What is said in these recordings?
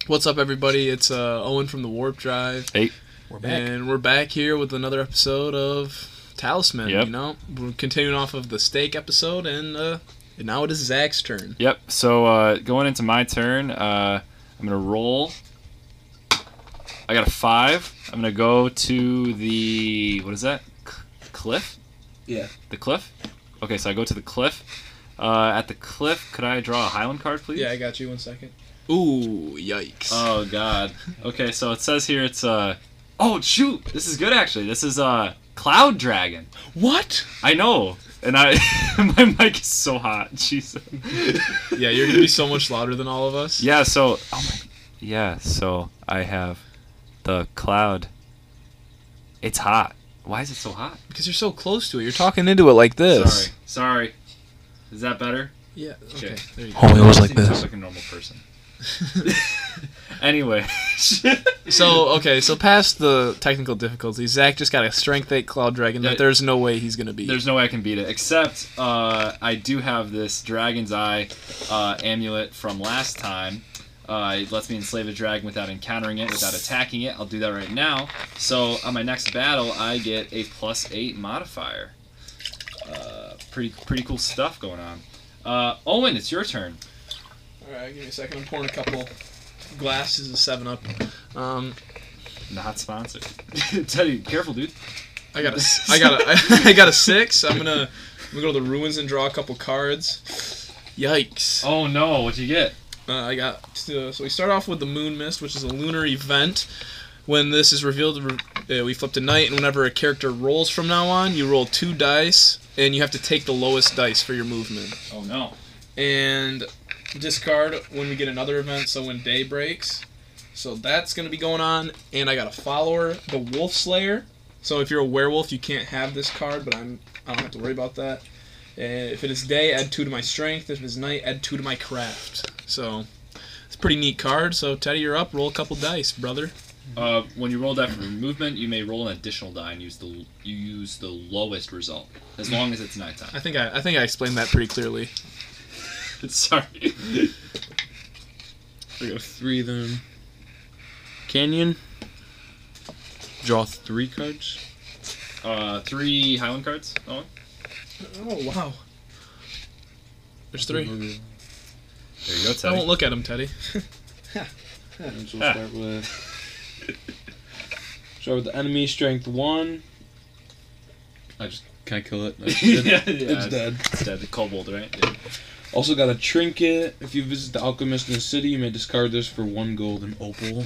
What's up, everybody? It's Owen from the Warp Drive. Hey. We're back. And we're back here with another episode of Talisman. Yep. You know, we're continuing off of the steak episode, and now it is Zach's turn. Yep. So going into my turn, I'm gonna roll. I got a 5. I'm gonna go to the what is that? Cliff? Yeah. The cliff. Okay, so I go to the cliff. At the cliff, could I draw a Highland card, please? Yeah, I got you. 1 second. Ooh, yikes. Oh God. Okay, so it says here it's Oh shoot! This is good actually. This is Cloud Dragon. What? I know. And my mic is so hot. Jesus. Yeah, you're gonna be so much louder than all of us. Yeah, so so I have the cloud. It's hot. Why is it so hot? Because you're so close to it. You're talking into it like this. Sorry. Is that better? Yeah. Okay. There you go. Oh, it was like I think I this. talk like a normal person. Anyway. So past the technical difficulties, Zach just got a Strength 8 Cloud Dragon that there's no way he's gonna beat. There's no way I can beat it, except I do have this Dragon's Eye amulet from last time. It lets me enslave a dragon without encountering it, without attacking it. I'll do that right now. So on my next battle, I get a +8 modifier. Pretty cool stuff going on. Owen, it's your turn. Alright, give me a second. I'm pouring a couple glasses of 7-Up. Not sponsored. Teddy, careful, dude. I got a 6. I'm gonna go to the ruins and draw a couple cards. Yikes. Oh no, what'd you get? So we start off with the Moon Mist, which is a lunar event. When this is revealed, we flip to night, and whenever a character rolls from now on, you roll 2 dice, and you have to take the lowest dice for your movement. Oh no. And discard when we get another event, so when day breaks. So that's going to be going on. And I got a follower, the Wolf Slayer. So if you're a werewolf, you can't have this card, but I don't have to worry about that. If it is day, add 2 to my strength. If it is night, add 2 to my craft. So it's a pretty neat card. So Teddy, you're up. Roll a couple dice, brother. When you roll that for movement, you may roll an additional die and use the lowest result, as long as it's nighttime. I think I explained that pretty clearly. Sorry. I got 3 then. Canyon. Draw 3 cards. 3 Highland cards. Owen? Oh, wow. There's 3. There you go, Teddy. Don't look at him, Teddy. And so we'll start with the enemy, strength 1. Can I kill it? It's dead. It's dead. The kobold, right? Yeah. Also got a trinket. If you visit the alchemist in the city, you may discard this for 1 golden opal.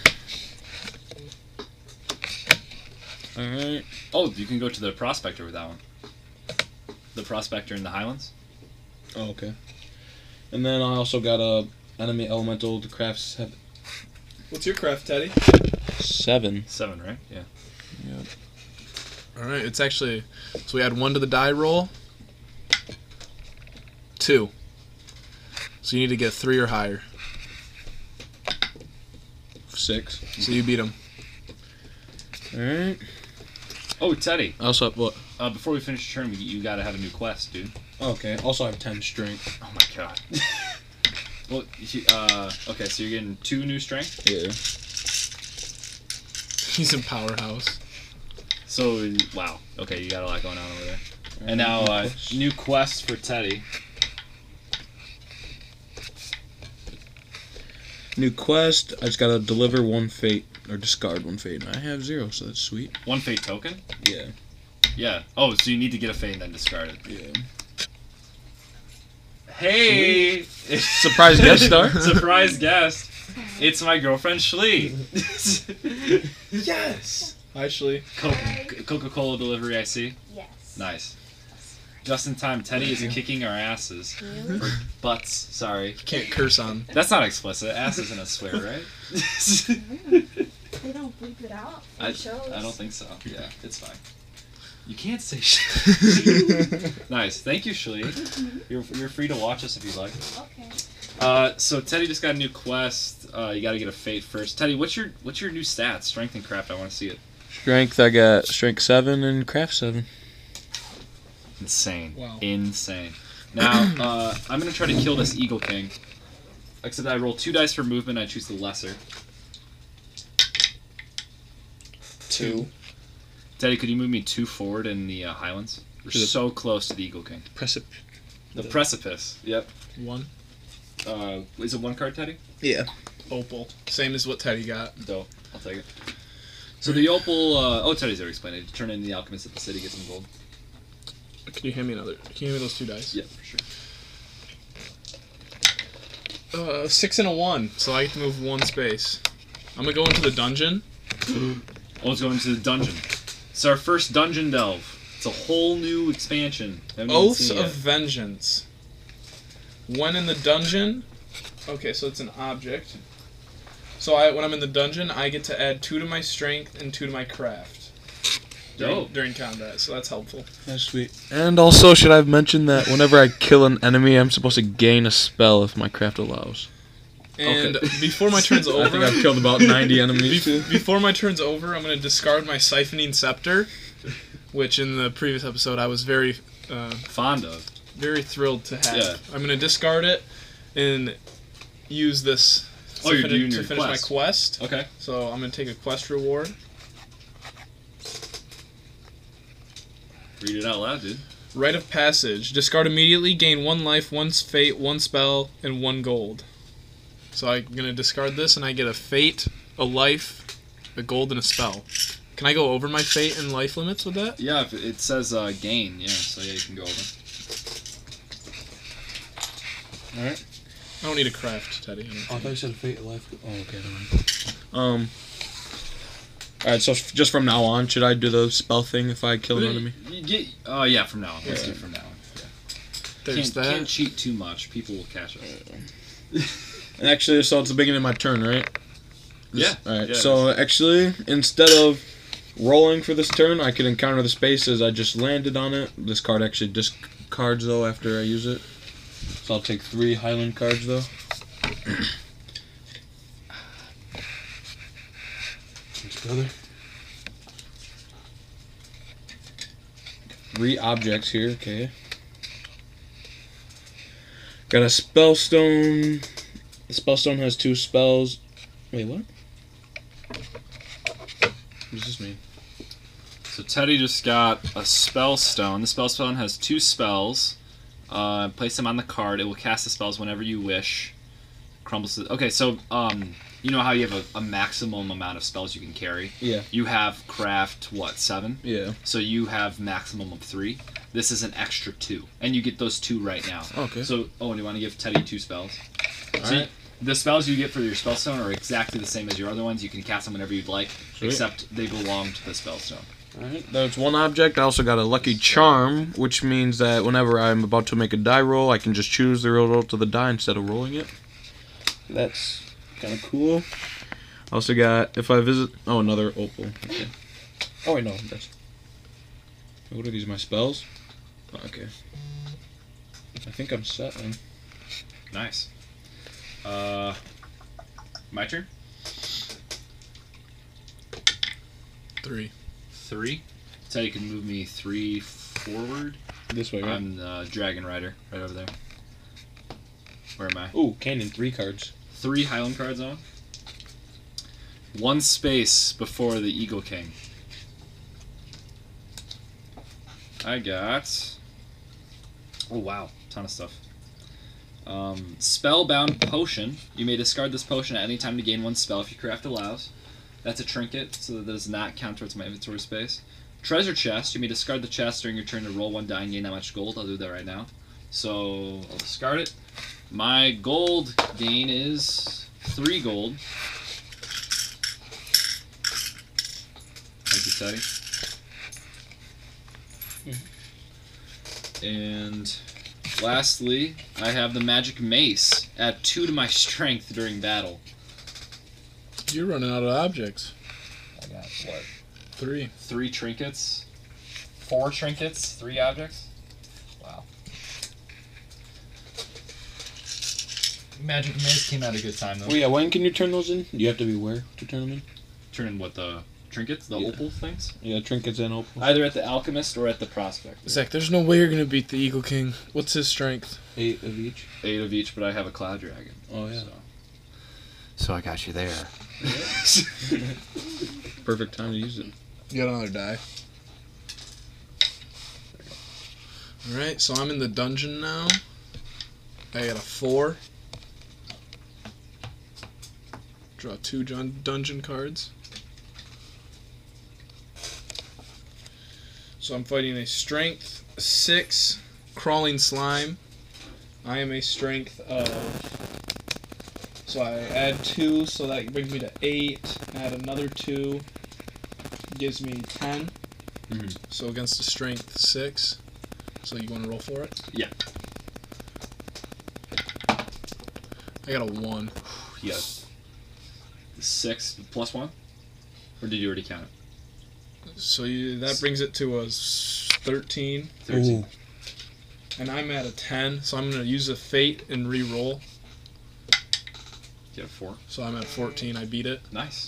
Alright. Oh, you can go to the prospector with that one. The prospector in the Highlands. Oh, okay. And then I also got a enemy elemental to craft 7. What's your craft, Teddy? 7. 7, right? Yeah. Yep. Alright, it's actually... So we add 1 to the die roll. 2. So you need to get 3 or higher. 6. So you beat him. Alright. Oh, Teddy. I also have what? Before we finish your turn, you gotta have a new quest, dude. Okay. Also I have 10 strength. Oh my god. Well, okay, so you're getting 2 new strength. Yeah. He's in Powerhouse. So wow. Okay, you got a lot going on over there. And now new quest for Teddy. New quest. I just gotta deliver 1 fate or discard 1 fate. And I have 0, so that's sweet. 1 fate token. Yeah. Yeah. Oh, so you need to get a fate and then discard it. Yeah. Hey! Surprise guest star. Surprise guest. It's my girlfriend Shlee. Yes! Actually. Coca-Cola delivery, I see. Yes. Nice. Just in time, Teddy is kicking our asses. Really? Or butts, sorry. Can't curse on. That's not explicit. Ass isn't a swear, right? They don't bleep it out for I shows. don't think so. Yeah, it's fine. You can't say shit. Nice. Thank you, Shlee. You're free to watch us if you'd like. Okay. So Teddy just got a new quest. You got to get a fate first. Teddy, what's your new stats? Strength and craft. I want to see it. Strength, I got strength 7 and craft 7. Insane. Wow. Insane. Now, I'm gonna try to kill this Eagle King. Except I roll 2 dice for movement. I choose the lesser. 2. Teddy, could you move me 2 forward in the Highlands? We're To the- so close to the Eagle King. The precipice. Yep. 1. Is it 1 card, Teddy? Yeah. Opal. Same as what Teddy got. Dope. I'll take it. So the opal. Teddy's already explained it. Turn in the alchemist at the city, get some gold. Can you hand me another? Can you hand me those 2 dice? Yeah, for sure. 6 and a 1. So I get to move 1 space. I'm gonna go into the dungeon. Let's go into the dungeon. It's our first dungeon delve. It's a whole new expansion. Haven't even Oaths seen it of yet. Vengeance. When in the dungeon. Okay, so it's an object. So when I'm in the dungeon, I get to add 2 to my strength and 2 to my craft during combat. So that's helpful. That's sweet. And also, should I have mentioned that whenever I kill an enemy, I'm supposed to gain a spell if my craft allows? And before my turn's over, I think I've killed about 90 enemies. before my turn's over, I'm going to discard my Siphoning Scepter, which in the previous episode I was very Fond of. very thrilled to have. Yeah. I'm going to discard it and use this Oh, you're doing to your finish quest. my quest. Okay. So I'm going to take a quest reward. Read it out loud, dude. Rite of Passage. Discard immediately, gain 1 life, 1 fate, 1 spell, and 1 gold. So I'm going to discard this and I get a fate, a life, a gold, and a spell. Can I go over my fate and life limits with that? Yeah, if it says gain, yeah, so yeah, you can go over. Alright. I don't need a craft, Teddy. Oh, I thought you said a fate of life. Oh, okay. Never mind. Alright, so just from now on, should I do the spell thing if I kill an enemy? Yeah, from now on. Let's do it from now on. Yeah. There's Can't cheat too much. People will catch us. And actually, so it's the beginning of my turn, right? Yeah. Alright, Yeah, so actually, instead of rolling for this turn, I could encounter the spaces. I just landed on it. This card actually discards, though, after I use it. So I'll take 3 Highland cards, though. Thanks, brother. 3 objects here, okay. Got a Spellstone. The Spellstone has 2 spells. Wait, what? What does this mean? So Teddy just got a spell stone. The spell stone has 2 spells. Place them on the card. It will cast the spells whenever you wish. Crumbles. Okay, so you know how you have a maximum amount of spells you can carry. Yeah. You have craft 7. Yeah. So you have maximum of 3. This is an extra 2, and you get those 2 right now. Okay. So and you want to give Teddy 2 spells. So Alright. the spells you get for your spellstone are exactly the same as your other ones. You can cast them whenever you'd like, Sweet. except they belong to the spellstone. Alright, that's 1 object. I also got a Lucky Charm, which means that whenever I'm about to make a die roll, I can just choose the result of the die instead of rolling it. That's kind of cool. I also got, if I visit... Oh, another opal. Okay. Oh, wait, no. That's... What are these, my spells? Oh, okay. I think I'm set, man. Nice. My turn? 3. 3. So you can move me 3 forward. This way, right? I'm the Dragon Rider, right over there. Where am I? Ooh, cannon, 3 cards. 3 Highland cards on. 1 space before the Eagle King. I got... Oh, wow. Ton of stuff. Spellbound Potion. You may discard this potion at any time to gain 1 spell if your craft allows. That's a trinket, so that does not count towards my inventory space. Treasure Chest. You may discard the chest during your turn to roll 1 die and gain that much gold. I'll do that right now. So, I'll discard it. My gold gain is 3 gold. Thank you, Teddy. And lastly, I have the Magic Mace. Add 2 to my strength during battle. You're running out of objects. I got what? 3. 3 trinkets. 4 trinkets, 3 objects. Wow. Magic Mace came at a good time though. Oh, yeah, when can you turn those in? You have to be where to turn them in? Turn in what, the trinkets, the Yeah. opal things. Yeah, trinkets and opals. Either at the alchemist or at the prospect. Zach, there's no way you're gonna beat the Eagle King. What's his strength? 8 of each. 8 of each, but I have a cloud dragon. Oh yeah. So I got you there. Perfect time to use it. You got another die. Alright, so I'm in the dungeon now. I got a 4. Draw 2 dungeon cards. So I'm fighting a strength 6 crawling slime. I am a strength of. So I add 2, so that brings me to 8. Add another 2, gives me 10. Mhm. So against a strength 6. So you want to roll for it? Yeah. I got a 1. You got 6 plus 1? Or did you already count it? So that brings it to a 13. 13. And I'm at a 10, so I'm going to use a fate and re-roll. You have 4. So I'm at 14. I beat it. Nice.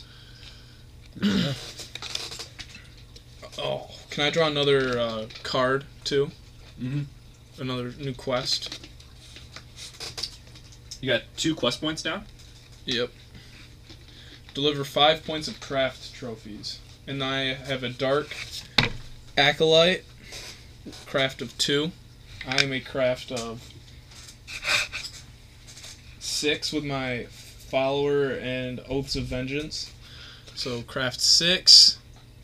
Oh, can I draw another card too? Mm-hmm. Another new quest? You got 2 quest points now? Yep. Deliver 5 points of craft trophies. And I have a dark acolyte, craft of 2. I am a craft of 6 with my follower and oaths of vengeance. So craft 6.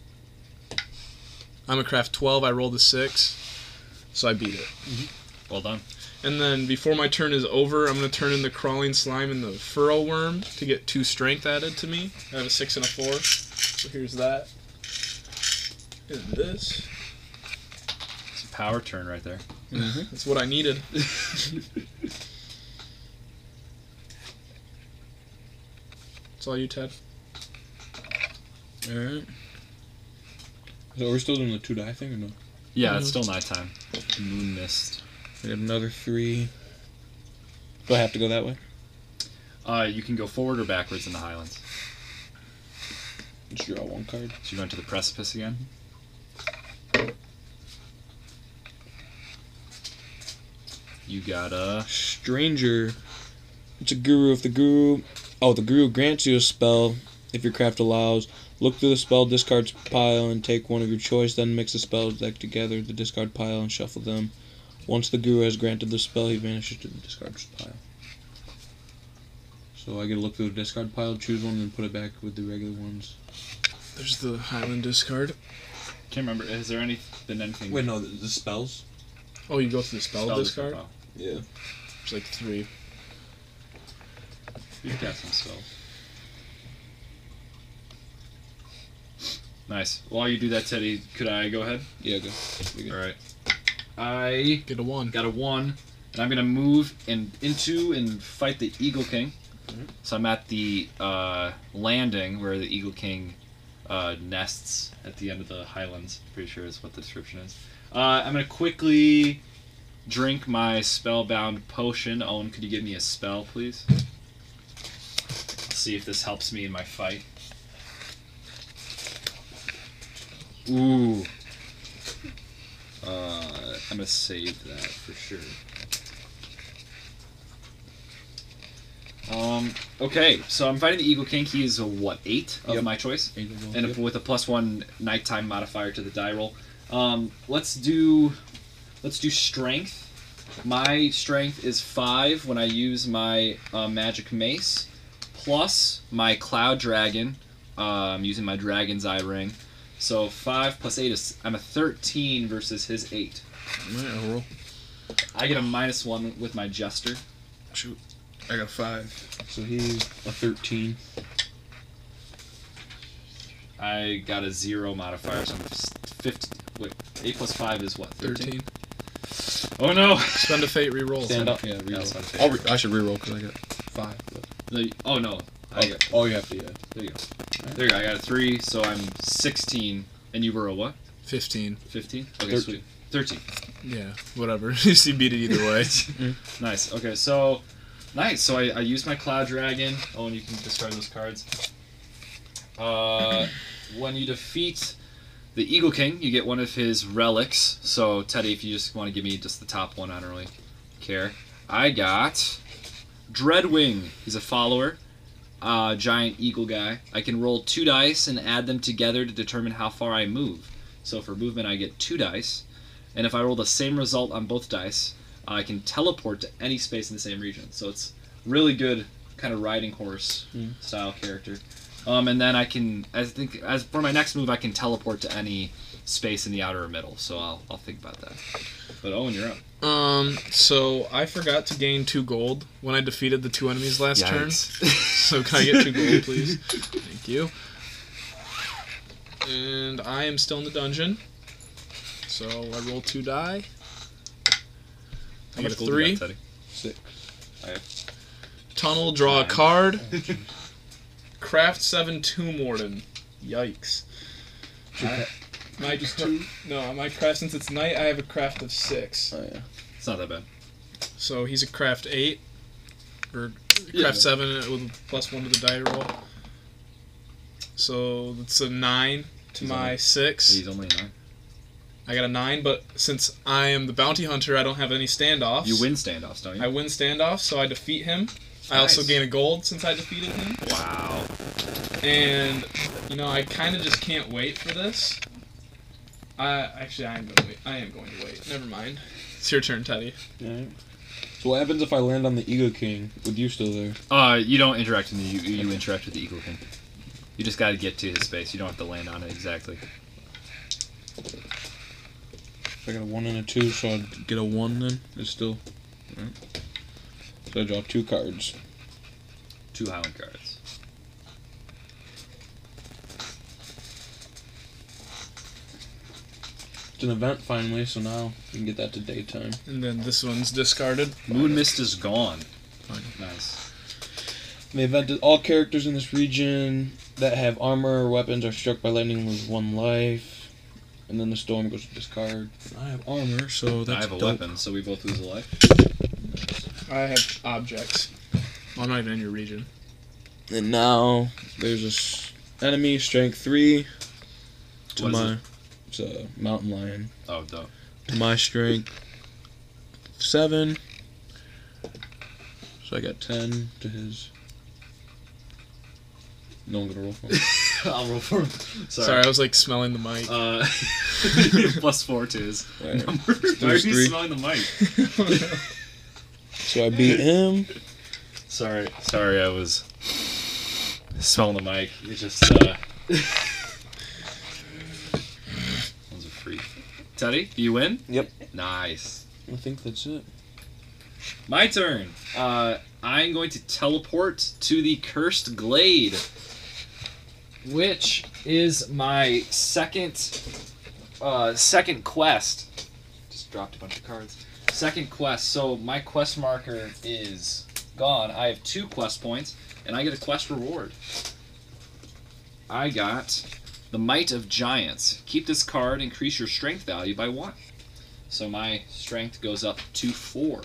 I'm a craft 12. I rolled a 6, so I beat it. Well done. And then before my turn is over, I'm going to turn in the crawling slime and the furrow worm to get 2 strength added to me. I have a 6 and a 4. So here's that. And this. It's a power turn right there. That's what I needed. It's all you, Ted. Alright. So we're still doing the 2 die thing or no? Yeah, it's still nighttime. Moon mist. We got another 3. Do I have to go that way? You can go forward or backwards in the Highlands. Just draw 1 card. So you're going to the precipice again? You got a... Stranger. It's a guru. If the guru... Oh, the guru grants you a spell if your craft allows. Look through the spell discard pile and take one of your choice, then mix the spells deck together, the discard pile, and shuffle them. Once the guru has granted the spell, he vanishes to the discard pile. So I get to look through the discard pile, choose one, and put it back with the regular ones. There's the Highland discard. Can't remember. Has there been anything... Wait, no, the spells? Oh, you go to the spell discard? pile. Yeah. There's like 3. You can cast some spells. Nice. While you do that, Teddy, could I go ahead? Yeah, go. Alright. I Get a 1. got a 1, and I'm going to move into and fight the Eagle King. Mhm. So I'm at the landing where the Eagle King nests at the end of the Highlands. Pretty sure is what the description is. I'm going to quickly drink my spellbound potion. Owen, could you give me a spell, please? See if this helps me in my fight. Ooh. I'm gonna save that for sure. Okay, so I'm fighting the Eagle King. He is a what, 8 of Yep. my choice, and Yep. with a +1 nighttime modifier to the die roll. Let's do strength. My strength is 5 when I use my magic mace, plus my cloud dragon. I'm using my dragon's eye ring. So 5 plus 8 is... I'm a 13 versus his 8. Alright, I'll roll. I get a -1 with my jester. Shoot. I got 5. So he's a 13. I got a 0 modifier, so I'm 15. Wait, 8 plus 5 is what? 13? 13. Oh no! Spend a fate, re-roll. Stand up. Yeah, Yeah, reroll. that's what I'm saying. I should reroll because I got 5. But... Oh no. I got, Oh, you have to, yeah. there you go. There you go. I got a 3, so I'm 16. And you were a what? 15. 15? Okay, 13. sweet. 13. Yeah, whatever. You beat it either way. Nice. Okay, so nice. So I used my Cloud Dragon. Oh, and you can discard those cards. When you defeat the Eagle King, you get one of his relics. So, Teddy, if you just want to give me just the top one, I don't really care. I got Dreadwing. He's a follower. Giant eagle guy. I can roll 2 dice and add them together to determine how far I move. So for movement, I get 2 dice. And if I roll the same result on both dice, I can teleport to any space in the same region. So it's really good kind of riding horse style character. And then I can, as for my next move, I can teleport to any space in the outer or middle. So I'll think about that. But Owen, you're up. So I forgot to gain 2 gold when I defeated the 2 enemies last turn. Yikes. So can I get 2 gold, please? Thank you. And I am still in the dungeon. So I roll 2 die. I get a 3. 6. I have Tunnel, draw 9. a card. Craft 7 Tomb Warden. Yikes. My craft, since it's night, I have a craft of 6. Oh yeah. It's not that bad. So he's a craft 8. Or Yeah. craft 7 with +1 to the die roll. So it's a 9 to He's my only- 6. He's only a 9. I got a 9, but since I am the bounty hunter, I don't have any standoffs. You win standoffs, don't you? I win standoffs, so I defeat him. I also Nice. gain a gold since I defeated him. Wow. And, I kind of just can't wait for this. I am going to wait. I am going to wait. Never mind. It's your turn, Teddy. Alright. So what happens if I land on the Eagle King with you still there? You don't interact with you interact with the Eagle King. You just gotta get to his space. You don't have to land on it exactly. So I got a 1 and a 2, so I'd get a 1 then? It's still... Alright. So I draw 2 cards. 2 Highland cards. It's an event finally, so now we can get that to daytime. And then this one's discarded. Moon Mist is gone. Fine. Nice. The event is all characters in this region that have armor or weapons are struck by lightning lose 1 life. And then the storm goes to discard. I have armor, so that's I have a dope. weapon, so we both lose a life. I have objects. Well, I'm not even in your region. And now there's this enemy, strength 3. To What is my, it? it's a mountain lion. Oh, dope. To my strength 7. So I got 10 to his. No one gonna roll for him. I'll roll for him. Sorry, I was like smelling the mic. +4 to his Alright. number. Why are you 3. smelling the mic? So I beat him. Sorry, I was smelling the mic. It just, One's a freak. Teddy, do you win? Yep. Nice. I think that's it. My turn. I'm going to teleport to the Cursed Glade, which is my second quest. Just dropped a bunch of cards. Second quest. So my quest marker is gone. I have 2 quest points, and I get a quest reward. I got the Might of Giants. Keep this card, increase your strength value by 1. So my strength goes up to 4.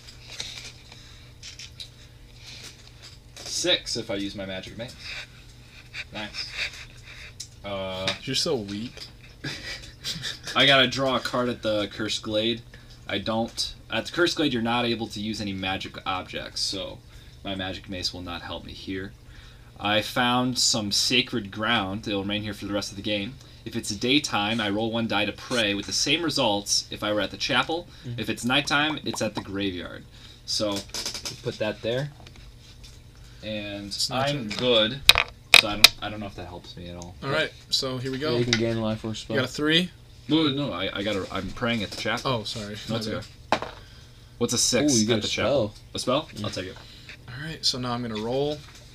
6 if I use my magic mace. Nice. You're so weak. I gotta draw a card at the Cursed Glade. At the Cursed Glade, you're not able to use any magic objects, so my magic mace will not help me here. I found some sacred ground. They'll remain here for the rest of the game. If it's daytime, I roll 1 die to pray with the same results if I were at the chapel. If it's nighttime, it's at the graveyard. So, put that there. And not I'm your- good. So I don't know if that helps me at all. Alright, so here we Yeah, go. you can gain life for a You spell. got a 3? No, I'm praying at the chapel. Oh, sorry. No, it's My okay. bad. What's a Ooh, 6 you got at a the chapel? spell. A spell? I'll take it. Alright, so now I'm going to roll.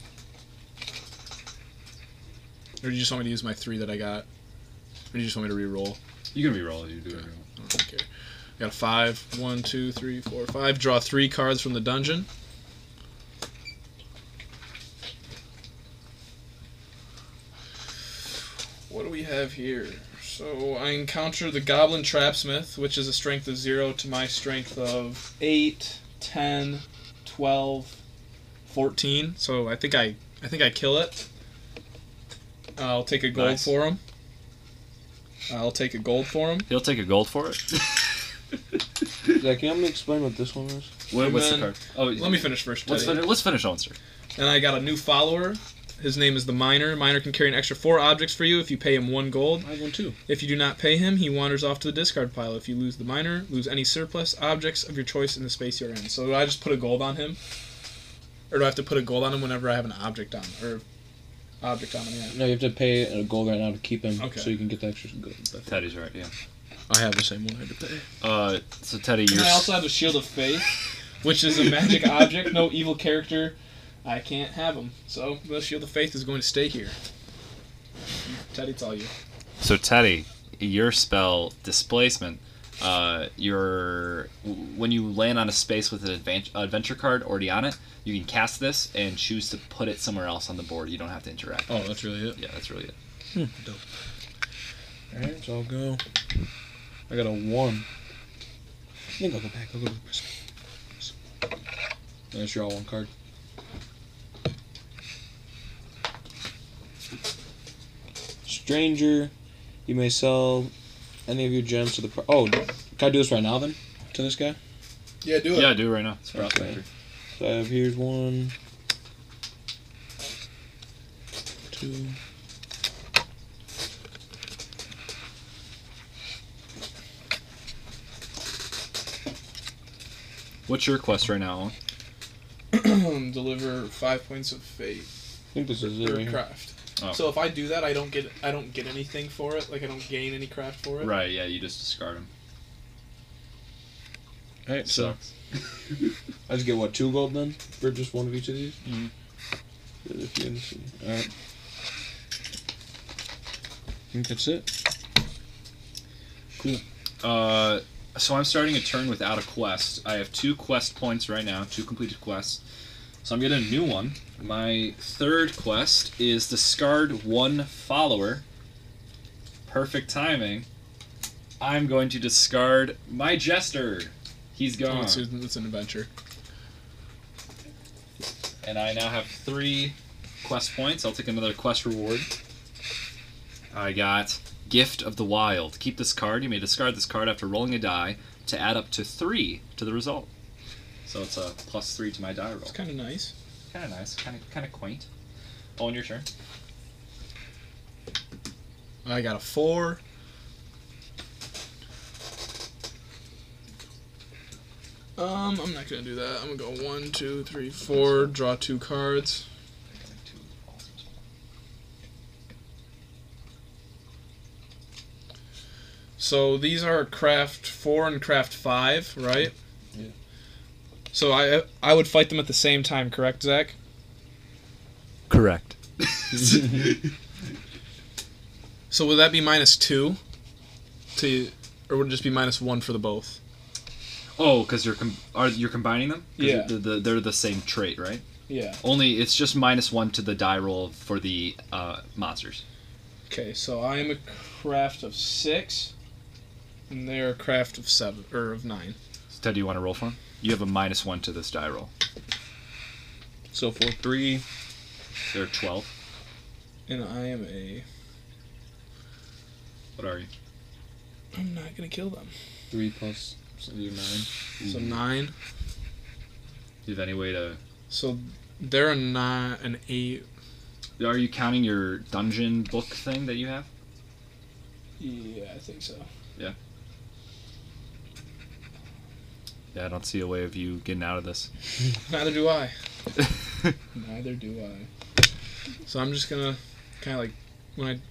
Or do you just want me to use my 3 that I got? Or do you just want me to re-roll? You can re-roll it. You do it. I don't care. I got a 5. 1, 2, 3, 4, 5. Draw 3 cards from the dungeon. What do we have here? So I encounter the Goblin Trapsmith, which is a strength of 0 to my strength of 8, 10, 12, 14. So I think I kill it. I'll take a gold Nice. for him. I'll take a gold for him. He'll take a gold for it. Zach, can you help me explain what this one is? What's the then- card? Oh, Let me finish first. Let's Teddy. finish. Let's finish Owenster. And I got a new follower. His name is the Miner. Miner can carry an extra 4 objects for you if you pay him 1 gold. I have one too. If you do not pay him, he wanders off to the discard pile. If you lose the Miner, lose any surplus objects of your choice in the space you're in. So do I just put a gold on him? Or do I have to put a gold on him whenever I have an object on him? Or object on him, yeah. No, you have to pay a gold right now to keep him, Okay. so you can get the extra gold. Teddy's right. Yeah. I have the same one I had to pay. So Teddy, And you're. I also have a Shield of Faith, which is a magic object. No evil character. I can't have him. So the Shield of Faith is going to stay here. Teddy, it's all you. So Teddy, your spell displacement. When you land on a space with an adventure card already on it, you can cast this and choose to put it somewhere else on the board. You don't have to interact. Oh, that's really it? Yeah, that's really it. Dope. Alright, so I'll go. I got a 1. I think I'll go back. I'll go to the prison. That's your all 1 card. Stranger, you may sell any of your gems to the. Oh, can I do this right now then? To this guy? Yeah, do Yeah, do it right now. It's Okay. prospector. So I have here's 1, 2. What's your quest right now, Owen? Deliver 5 points of faith. I think this is it Or right here. craft. Oh. So if I do that, I don't get anything for it. Like I don't gain any craft for it. Right, yeah, you just discard them. Alright, so Sucks. I just get what, 2 gold then for just one of each of these. Mhm. All right. I think that's it. So I'm starting a turn without a quest. I have 2 quest points right now, 2 completed quests. So I'm getting a new one. My third quest is discard 1 follower. Perfect timing. I'm going to discard my jester. He's Oh, gone. it's an adventure. And I now have 3 quest points. I'll take another quest reward. I got Gift of the Wild. Keep this card. You may discard this card after rolling a die to add up to 3 to the result. So it's a +3 to my die roll. It's kind of nice. Kind of nice. Kind of quaint. Owen, your turn. I got a 4. I'm not gonna do that. I'm gonna go 1, 2, 3, 4. Draw 2 cards. So these are craft 4 and craft 5, right? Yeah. So I would fight them at the same time, correct, Zach? Correct. So would that be -2 to, or would it just be -1 for the both? Oh, because you're combining them? 'Cause Yeah. they're the same trait, right? Yeah. Only it's just -1 to the die roll for the monsters. Okay, so I am a craft of 6, and they're a craft of 7 or of 9. So Ted, do you want to roll for them? You have a -1 to this die roll. So for 3, They're 12. And I am a. What are you? I'm not gonna kill them. 3 plus 9. So 9. Do you have any way to? So they're a 9, an 8. Are you counting your dungeon book thing that you have? Yeah, I think so. Yeah, I don't see a way of you getting out of this. Neither do I. Neither do I. So I'm just gonna kind of like when I.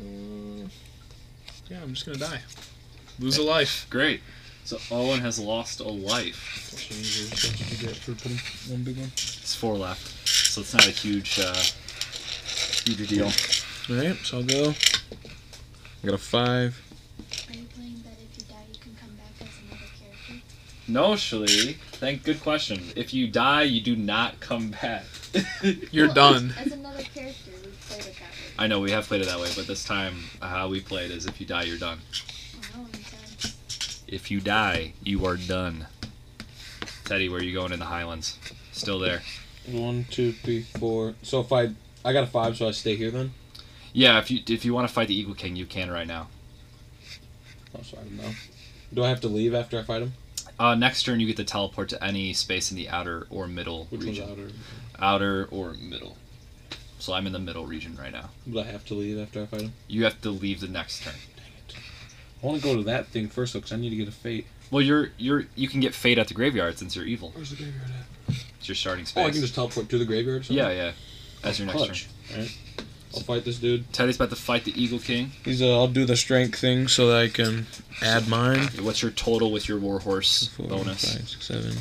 Yeah, I'm just gonna die. Lose a life. Great. So Owen has lost a life. That's what you get for putting one big one. It's 4 left, so it's not a huge deal. Alright, so I'll go. I got a 5. Are you playing that if you die, you can come back as another character? No, Shali. Good question. If you die, you do not come back. You're Well, done. As another character, we played it that way. I know we have played it that way, but this time how we played is if you die, you're done. Oh, no, I'm done. If you die, you are done. Teddy, where are you going in the Highlands? Still there. 1, 2, 3, 4. So if I got a 5, so I stay here then? Yeah, if you want to fight the Eagle King, you can right now. I'll fight him now. Do I have to leave after I fight him? Next turn, you get to teleport to any space in the outer or middle Which region. one's outer? Outer or middle. So I'm in the middle region right now. But I have to leave after I fight him? You have to leave the next turn. Dang it. I want to go to that thing first, though, because I need to get a fate. Well, you can get fate at the graveyard since you're evil. Where's the graveyard at? It's your starting space. Oh, I can just teleport to the graveyard or something? Yeah. As your next Clutch. Alright. I'll fight this dude. Teddy's about to fight the Eagle King. I'll do the strength thing so that I can add mine. What's your total with your Warhorse 4, bonus? 5, 6, 7.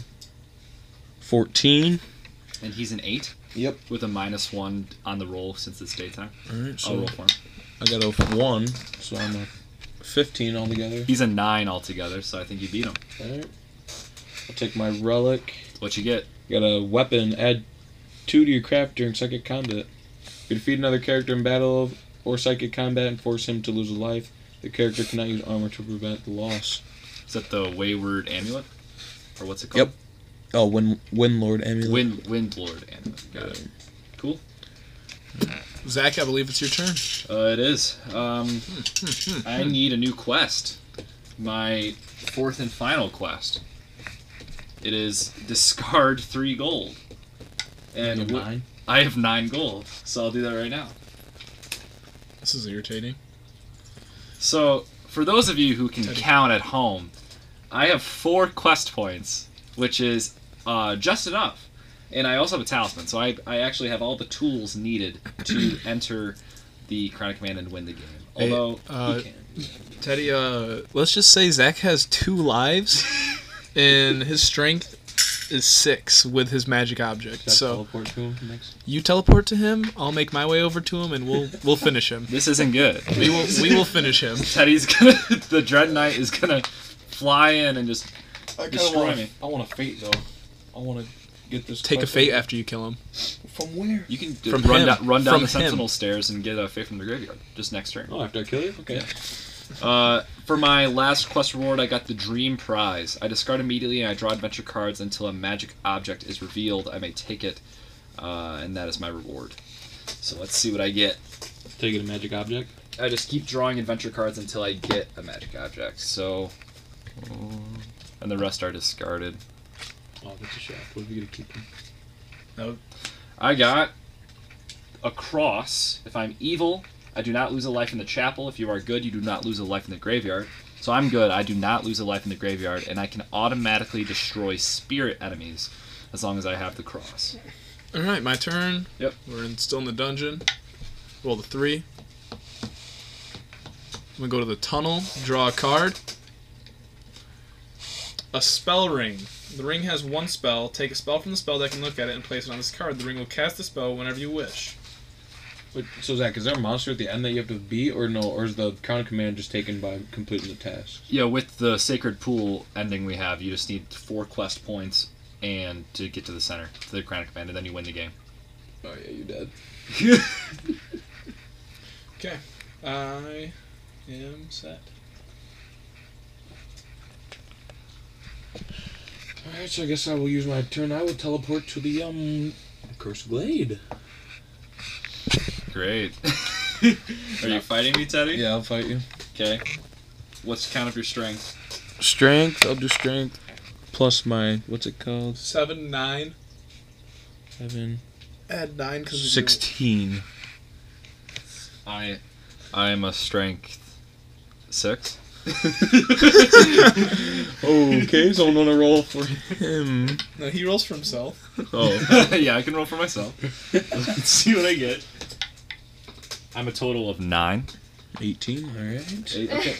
14. And he's an 8 Yep. with a -1 on the roll since it's daytime. Alright, I'll so roll for him. I got a 1, so I'm a 15 altogether. He's a 9 altogether, so I think you beat him. Alright. I'll take my relic. What you get? Got a weapon. Add 2 to your craft during psychic combat. You defeat another character in battle or psychic combat and force him to lose a life. The character cannot use armor to prevent the loss. Is that the Wayward Amulet? Or what's it called? Yep. Oh, Windlord Amulet. Windlord Amulet. Got it. Cool. Zach, I believe it's your turn. It is. I need a new quest. My 4th and final quest. It is discard 3 gold. And mine. I have 9 gold, so I'll do that right now. This is irritating. So, for those of you who can count at home, I have 4 quest points, which is just enough. And I also have a talisman, so I actually have all the tools needed to enter the Crown of Command and win the game. Although, you can. Teddy, let's just say Zach has 2 lives, and his strength is 6 with his magic object. Should I So teleport to him next? you teleport to him, I'll make my way over to him, and we'll finish him. This isn't good. We will finish him. Teddy's gonna, the Dread Knight is gonna fly in and just destroy me. I want a fate though. I want to get this. Take a quest fate over. after you kill him. From where? You can From run, him. run down From the Sentinel him. stairs and get a fate from the graveyard. Just next turn. Oh, after I kill you? Okay. For my last quest reward, I got the Dream Prize. I discard immediately and I draw adventure cards until a magic object is revealed. I may take it, and that is my reward. So let's see what I get. Take it a magic object. I just keep drawing adventure cards until I get a magic object. So, and the rest are discarded. Oh, that's a shaft. What are we gonna keep him? I got a cross. If I'm evil, I do not lose a life in the chapel. If you are good, you do not lose a life in the graveyard. So I'm good. I do not lose a life in the graveyard, and I can automatically destroy spirit enemies as long as I have the cross. All right, my turn. Yep. We're still in the dungeon. Roll the 3. I'm gonna go to the tunnel. Draw a card. A spell ring. The ring has 1 spell. Take a spell from the spell deck and look at it and place it on this card. The ring will cast the spell whenever you wish. Wait, so Zach, is there a monster at the end that you have to beat, or no? Or is the Crown of Command just taken by completing the task? Yeah, with the Sacred Pool ending we have, you just need 4 quest points and to get to the center, to the Crown of Command, and then you win the game. Oh yeah, you dead. Okay. I am set. Alright, so I guess I will use my turn. I will teleport to the Cursed Glade. Great. Are you fighting me, Teddy? Yeah, I'll fight you. Okay. What's count of your strength? Strength. I'll do strength plus my what's it called? 7, 9. 7. Add 9 because 16. I am a strength 6. Okay, so I'm gonna roll for him. No, he rolls for himself. Oh. Yeah, I can roll for myself. Let's see what I get. I'm a total of 9. 18. All right. 8, okay.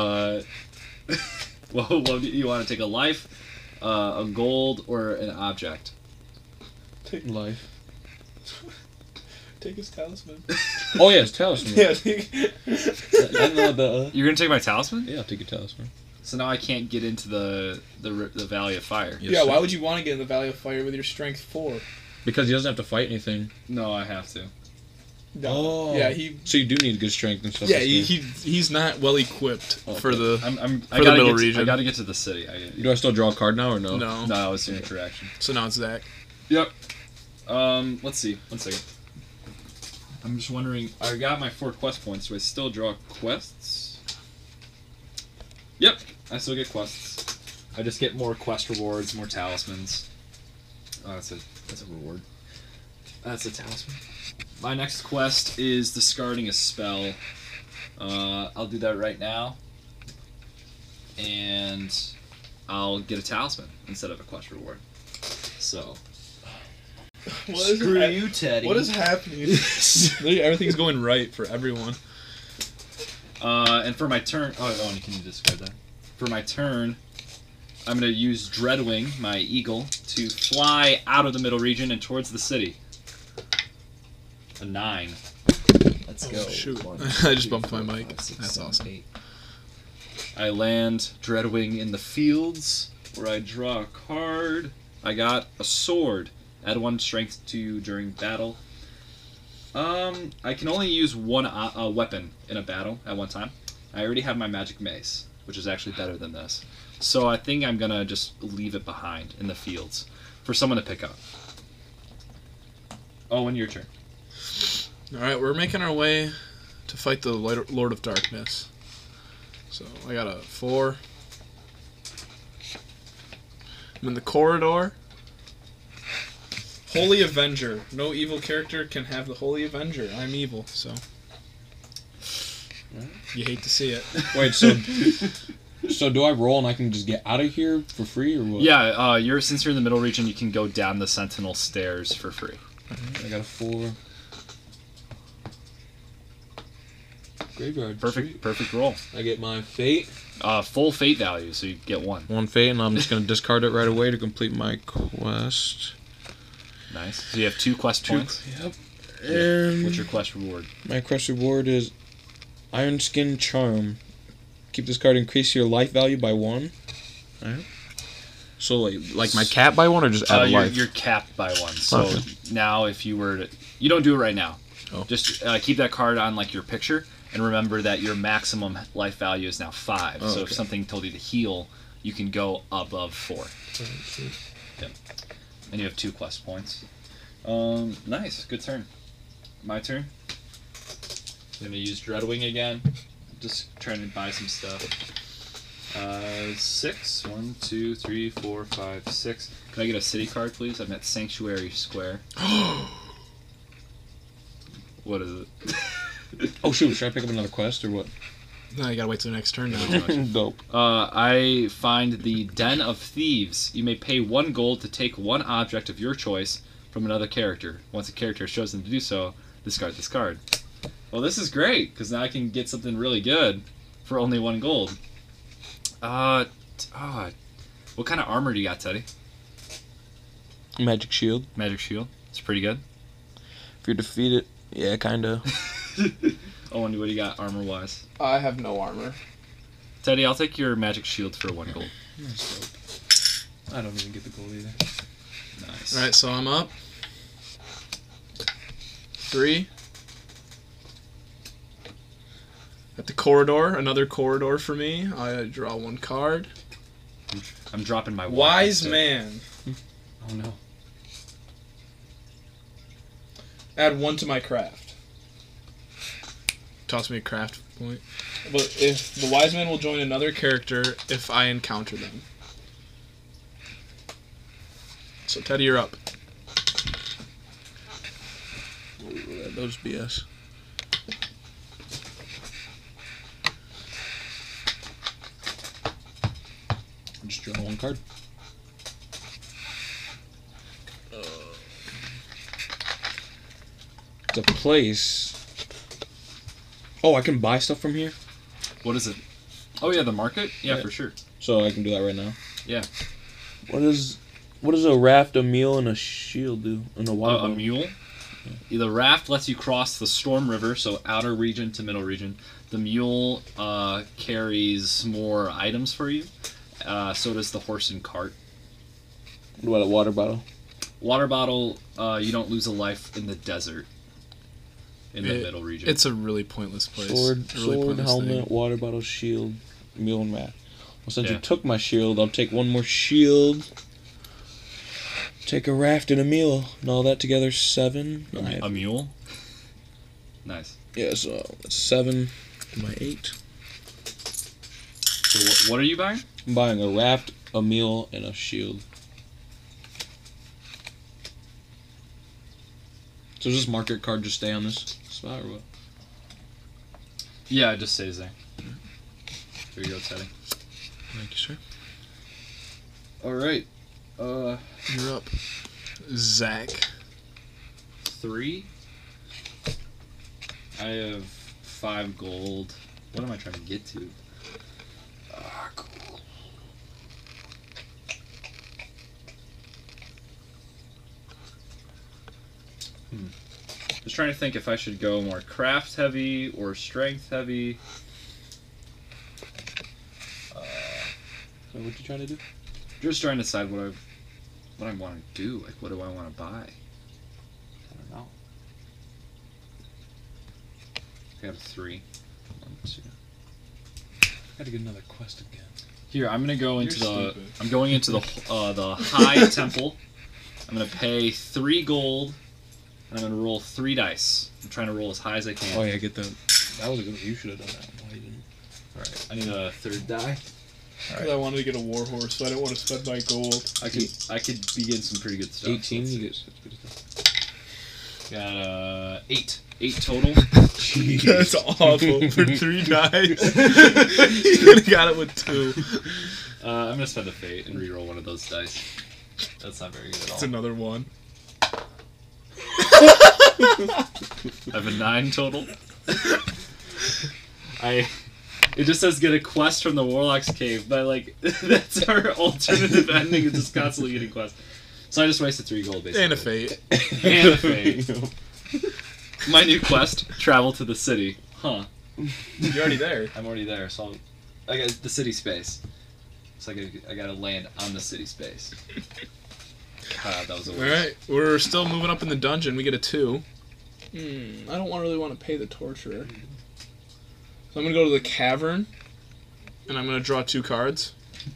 Well, what do you want to take? A life, a gold, or an object? Take Life. Take his talisman. Oh yeah, it's talisman. Yeah, take... I know the. You're gonna take my talisman? Yeah, I'll take your talisman. So now I can't get into the Valley of Fire. Yes, yeah, sir. why would you want to get in the Valley of Fire with your strength 4? Because he doesn't have to fight anything. No, I have to. No. Oh. Yeah, he... So you do need good strength and stuff. Yeah, this game. he's not well equipped for the... I the gotta middle get region. I gotta get to the city. Do I still draw a card now or no? No. No, I was doing interaction. So now it's Zach. Yep. Let's see. 1 second. I'm just wondering. I got my 4 quest points. Do I still draw quests? Yep, I still get quests. I just get more quest rewards, more talismans. Oh, that's a reward. That's a talisman. My next quest is discarding a spell. I'll do that right now. And I'll get a talisman instead of a quest reward. So. Screw you, Teddy. What is happening? Everything's going right for everyone. And for my turn... Oh, can you discard that? For my turn, I'm going to use Dreadwing, my eagle, to fly out of the middle region and towards the city. A 9. Let's go. Shoot. 1, I just 2, bumped my 4, mic. 5, 6, That's 7, awesome. 8. I land Dreadwing in the fields, where I draw a card. I got a sword. Add 1 strength to during battle. I can only use 1 weapon in a battle at one time. I already have my magic mace, which is actually better than this. So I think I'm gonna just leave it behind in the fields for someone to pick up. Oh, and your turn. Alright, we're making our way to fight the Lord of Darkness. So I got a 4. I'm in the corridor. Holy Avenger. No evil character can have the Holy Avenger. I'm evil, so. You hate to see it. Wait, so do I roll and I can just get out of here for free or what? Yeah, since you're in the middle region, you can go down the Sentinel stairs for free. I got a 4. Graveyard. Sweet. Perfect roll. I get my fate. Full fate value, so you get 1. 1 fate, and I'm just going to discard it right away to complete my quest. Nice. So you have 2 quest points. Yep. Yeah. What's your quest reward? My quest reward is Iron Skin Charm. Keep this card, increase your life value by 1. Alright. So like my cap by 1 or just add life? You're capped by 1. So Okay. now if you were to... You don't do it right now. Oh. Just keep that card on like your picture and remember that your maximum life value is now 5. Oh, so if okay. something told you to heal, you can go above 4. Yep. And you have 2 quest points. Nice. Good turn. My turn. I'm going to use Dreadwing again. Just trying to buy some stuff. 6. 1, 2, 3, 4, 5, 6. Can I get a city card, please? I'm at Sanctuary Square. What is it? Oh shoot, should I pick up another quest or what? No, you gotta wait till the next turn now. Dope. I find the Den of Thieves. You may pay 1 gold to take 1 object of your choice from another character. Once a character has chosen to do so, discard this card. Well, this is great, because now I can get something really good for only 1 gold. What kind of armor do you got, Teddy? Magic Shield. Magic Shield. It's pretty good. If you're defeated, yeah, kinda. Oh, and what do you got armor-wise? I have no armor. Teddy, I'll take your Magic Shield for 1 gold. I don't even get the gold either. Nice. Alright, so I'm up. 3. At the corridor, another corridor for me. I draw 1 card. I'm dropping my Wise stick. Man. Oh no. Add 1 to my craft. Toss me a craft point. But if the Wise Man will join another character if I encounter them. So Teddy, you're up. Ooh, those BS. Just draw 1 card. The place. Oh, I can buy stuff from here? What is it? Oh yeah, the market? Yeah, Yeah. for sure. So I can do that right now? Yeah. What does a raft, a mule, and a shield do? And a water A bottle? mule. The raft lets you cross the Storm River, so outer region to middle region. The mule carries more items for you. So does the horse and cart. What about a water bottle? Water bottle, you don't lose a life in the desert. In the middle region. It's a really pointless place. Sword, A really pointless helmet, thing. water bottle, shield, mule, and raft. Well, since Yeah. you took my shield, I'll take 1 more shield. Take a raft and a mule, and all that together 7. A mule. Nice. Yeah, so that's 7 to my 8. So what are you buying? I'm buying a raft, a meal, and a shield. So does this market card just stay on this spot or what? Yeah, it just stays there. There you go, setting. Thank you, sir. All right. You're up, Zach. 3. I have 5 gold. What am I trying to get to? Ah, cool. Just trying to think if I should go more craft heavy or strength heavy. So what you trying to do? Just trying to decide what I want to do. Like, what do I want to buy? I don't know. I got a 3. 1, 2. Gotta get another quest again. Here, I'm gonna go into You're the. stupid. I'm going into the high temple. I'm gonna pay 3 gold. And I'm gonna roll 3 dice. I'm trying to roll as high as I can. Oh yeah, get that. That was a good. You should have done that. Why you didn't? All right. I need a 3rd die. Because I wanted to get a war horse, so I didn't want to spend my gold. I could be getting some pretty good stuff. 18. Let's You see. get. Got 8. 8 total. That's awful for 3 dice. You could have got it with 2. I'm gonna spend a fate and reroll one of those dice. That's not very good at all. It's another 1. I have a 9 total. It just says get a quest from the Warlock's Cave, but like that's our alternative ending is just constantly getting quests. So I just wasted 3 gold basically. And a fate. And a fate. My new quest: travel to the city. Huh? You're already there. I'm already there, so I got the city space. So I gotta land on the city space. God, that was a waste. Alright, we're still moving up in the dungeon. We get a 2. I don't really want to pay the torturer. So I'm going to go to the cavern, and I'm going to draw 2 cards.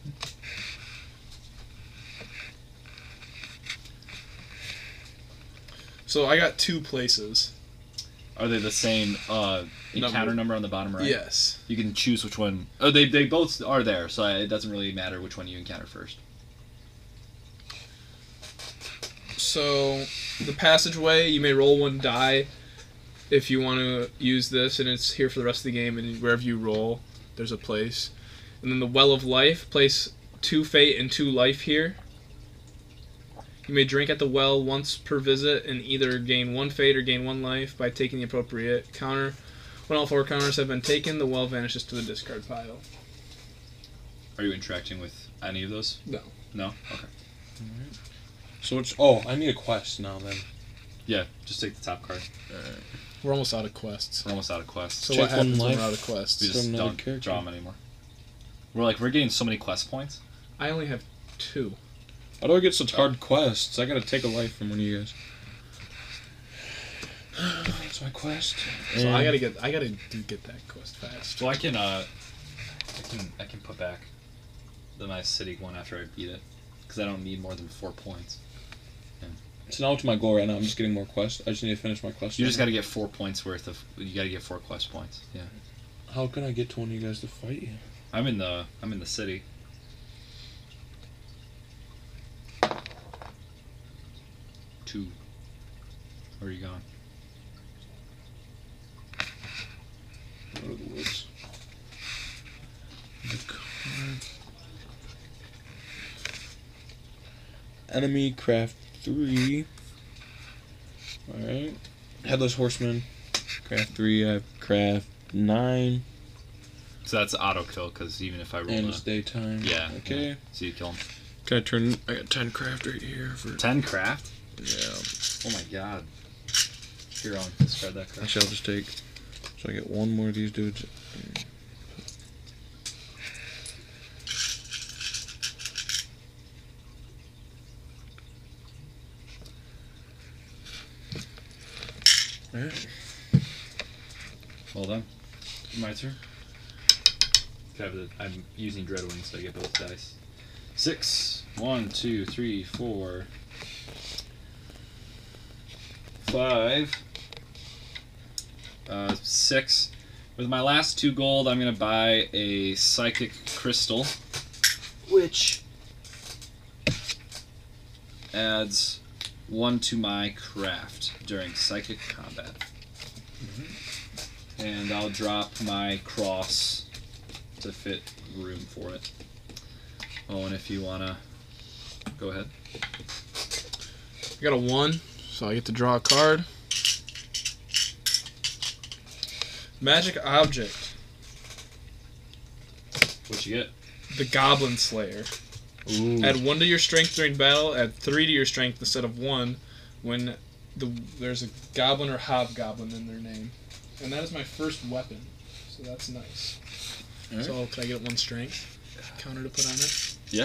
So I got 2 places. Are they the same encounter number on the bottom right? Yes. You can choose which one. Oh, they both are there, so it doesn't really matter which one you encounter first. So the passageway, you may roll 1 die if you want to use this, and it's here for the rest of the game, and wherever you roll, there's a place. And then the Well of Life, place 2 fate and 2 life here. You may drink at the well once per visit and either gain 1 fate or gain 1 life by taking the appropriate counter. When all 4 counters have been taken, the well vanishes to the discard pile. Are you interacting with any of those? No. No? Okay. So it's. Oh, I need a quest now then. Yeah, just take the top card. We're almost out of quests. We're almost out of quests. So Check what happens one when we're life. out of quests? We just From another don't character. draw them anymore. We're getting so many quest points. I only have 2. How do I get such hard quests? I gotta take a life from one of you guys. That's my quest. So I gotta get that quest fast. Well, I can put back my city one after I beat it, because I don't need more than 4 points. So now what's my goal right now? I'm just getting more quests. I just need to finish my quest. You just got to get 4 points worth of. You got to get 4 quest points. Yeah. How can I get to one of you guys to fight you? I'm in the city. Two. Where are you going? Go to the woods. Enemy craft 3. Alright. Headless Horseman. Craft 3. I have craft 9. So that's auto kill, because even if I roll And a, it's daytime. yeah. Okay. Yeah. So you kill him. Can I turn. I got 10 craft right here for. 10 craft. Yeah. Oh my god. Here, I'll discard that craft. Actually, I'll just take. So I get one more of these dudes. Alright. Well done. My turn. I'm using Dreadwing, so I get both dice. 6. 1, 2, 3, 4, 5. 6. With my last 2 gold, I'm going to buy a Psychic Crystal, which adds 1 to my craft during Psychic Combat. And I'll drop my cross to fit room for it. Oh, and if you want to go ahead. I got a 1, so I get to draw a card. Magic object. What you get? The Goblin Slayer. Ooh. Add 1 to your strength during battle. Add 3 to your strength instead of 1 when there's a goblin or hobgoblin in their name. And that is my first weapon, so that's nice. Right. So can I get 1 strength counter to put on it? Yeah.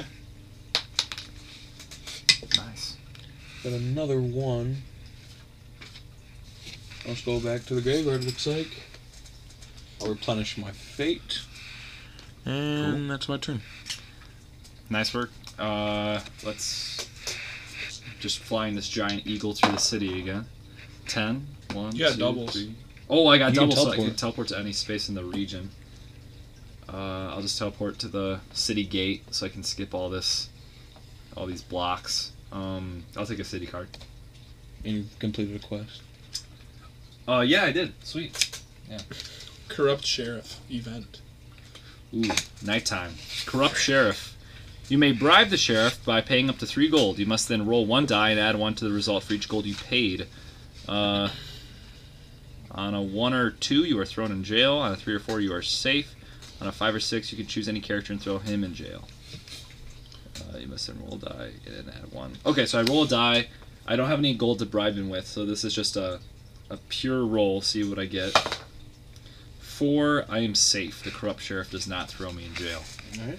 Nice. Got another 1. Let's go back to the graveyard, looks like. I'll replenish my fate. And that's my turn. Nice work. Let's just flying this giant eagle through the city again. 10. 1, You got 2, doubles. 3. Oh, I got You can doubles, so I can teleport. teleport to any space in the region. I'll just teleport to the city gate so I can skip all these blocks. I'll take a city card. And you completed a quest. Yeah, I did. Sweet. Corrupt Sheriff event. Ooh, nighttime. Corrupt Sheriff. You may bribe the sheriff by paying up to 3 gold. You must then roll 1 die and add 1 to the result for each gold you paid. On a 1 or 2, you are thrown in jail. On a 3 or 4, you are safe. On a 5 or 6, you can choose any character and throw him in jail. You must then roll a die and add 1. Okay, so I roll a die. I don't have any gold to bribe him with, so this is just a pure roll. See what I get. 4, I am safe. The corrupt sheriff does not throw me in jail. Alright.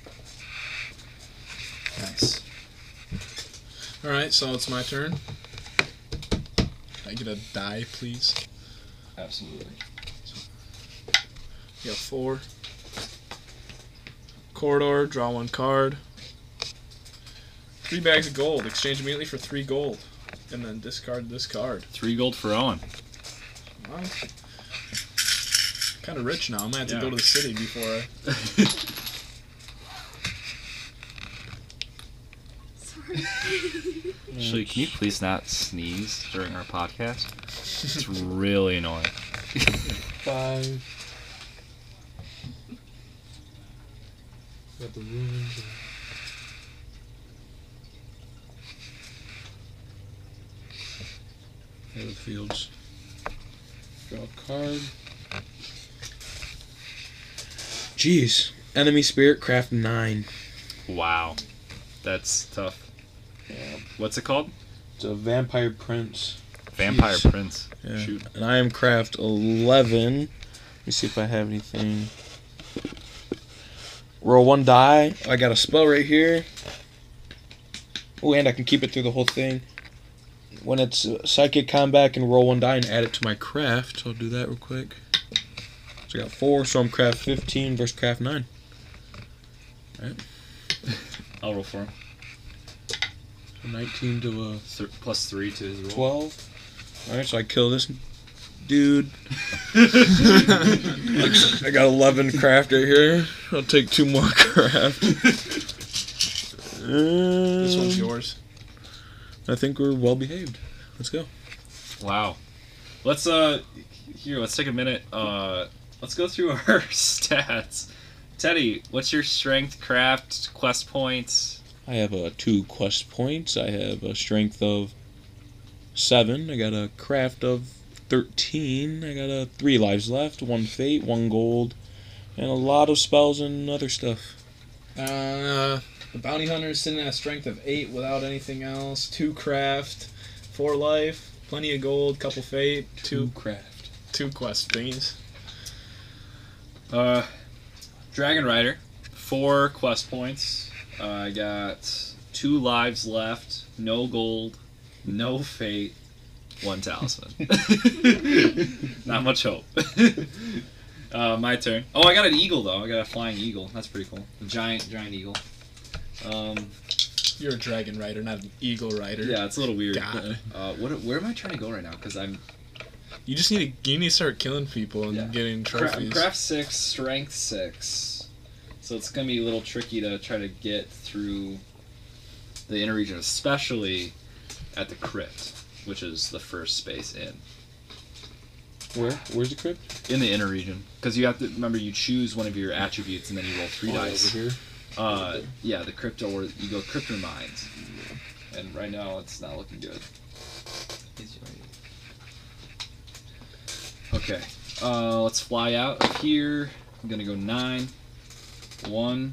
Nice. Alright, so it's my turn. Can I get a die, please? Absolutely. You got 4. Corridor, draw 1 card. 3 bags of gold. Exchange immediately for 3 gold. And then discard this card. 3 gold for Owen. Wow. Kind of rich now. I might have to Yeah. go to the city before I... Sorry. Actually, can you please not sneeze during our podcast? It's really annoying. 5. Got the ruins. The fields. Draw a card. Jeez. Enemy spirit craft 9. Wow. That's tough. Yeah. What's it called? It's a vampire prince. Vampire Jeez. Prince. Yeah. Shoot. And I am craft 11. Let me see if I have anything. Roll 1 die. I got a spell right here. Oh, and I can keep it through the whole thing. When it's psychic combat, I can roll 1 die and add it to my craft. So I'll do that real quick. So I got 4, so I'm craft 15 versus craft 9. Alright. I'll roll for him. So 19 to Plus 3 to his roll. 12. Alright, so I kill this dude. I got 11 craft right here. I'll take 2 more craft. This one's yours. I think we're well behaved. Let's go. Wow. Let's take a minute. Let's go through our stats. Teddy, what's your strength, craft, quest points? I have 2 quest points. I have a strength of 7. I got a craft of 13. I got 3 lives left, 1 fate, 1 gold, and a lot of spells and other stuff. The bounty hunter is sitting at a strength of 8 without anything else. 2 craft, 4 life, plenty of gold, couple fate, 2 craft. 2 quest thingies. Dragon Rider, 4 quest points. I got 2 lives left, no gold, no fate, 1 talisman. Not much hope. My turn. Oh, I got an eagle though. I got a flying eagle. That's pretty cool. A giant eagle. You're a dragon rider, not an eagle rider. Yeah, it's a little weird. God. Where am I trying to go right now? Because I'm You just need to start killing people and Yeah. getting trophies. Craft 6, Strength 6. So it's going to be a little tricky to try to get through the inner region, especially at the crypt, which is the first space in. Where's the crypt? In the inner region. Because you have to, remember, you choose one of your attributes and then you roll 3 dice. Over here. Yeah, the crypto, or you go crypto mines. And right now it's not looking good. Okay, let's fly out of here. I'm gonna go 9. 1.